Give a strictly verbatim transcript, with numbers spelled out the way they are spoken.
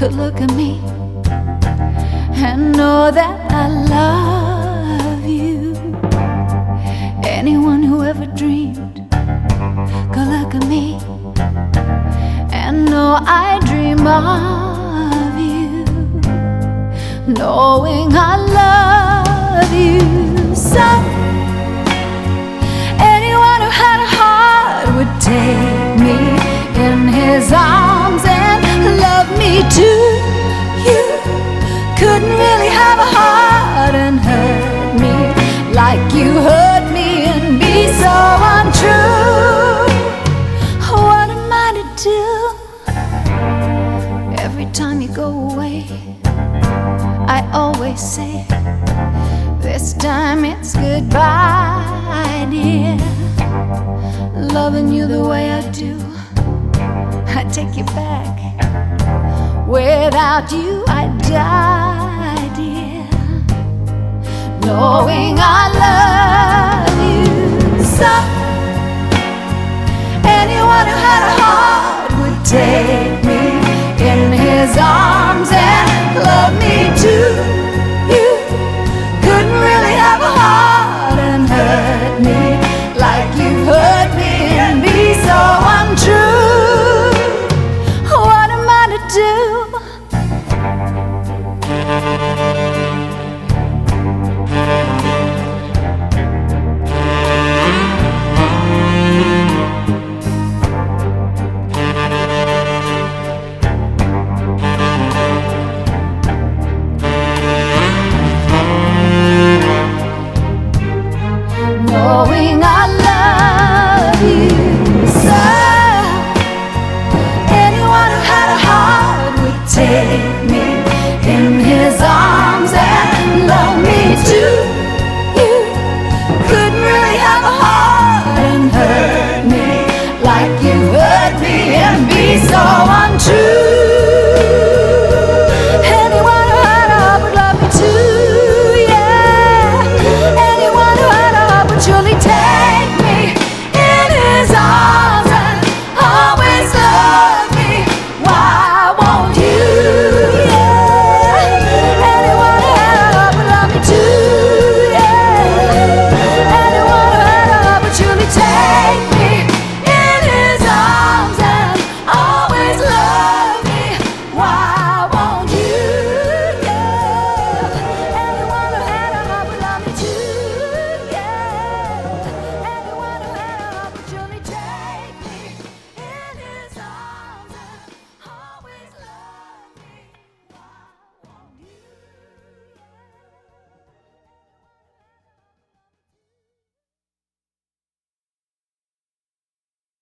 could look at me and know that I love you. Anyone who ever dreamed could look at me and know I dream of you, knowing I love you. So anyone who had a heart would take me in his arms and love me too. You couldn't really have a heart and hurt me like you hurt me and be so untrue. What am I to do? Every time you go away, I always say, this time it's goodbye, dear. Loving you the way I do, I take you back. Without you I die, dear. Knowing I love